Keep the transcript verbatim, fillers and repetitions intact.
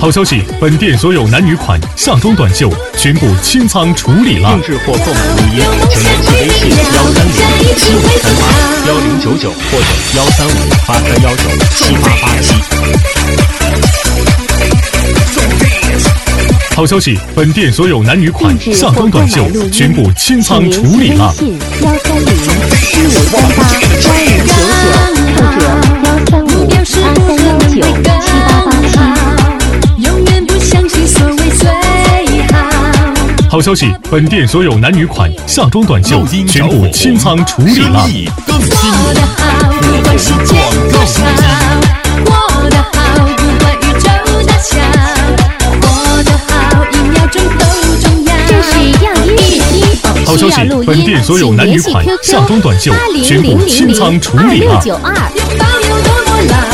好消息，本店所有男女款夏装短袖全部清仓处理了。 定制或购买录音，请联系微信幺三零七五三八幺零九九或者幺三五八三幺九七八八七。 好消息，本店所有男女款夏装短袖全部清仓处理了。 幺三零七五三八幺零九九或者幺三五八三幺九七八八七。 永远不相信所谓最好。 好消息，本店所有男女款夏装短袖全部清仓处理了。 过得好，不管世界多少；过得好，不管宇宙大小；过得好，一秒钟都重要。 这是样音视听， 好消息，本店所有男女款夏装短袖全部清仓处理了。 拥抱有多么老。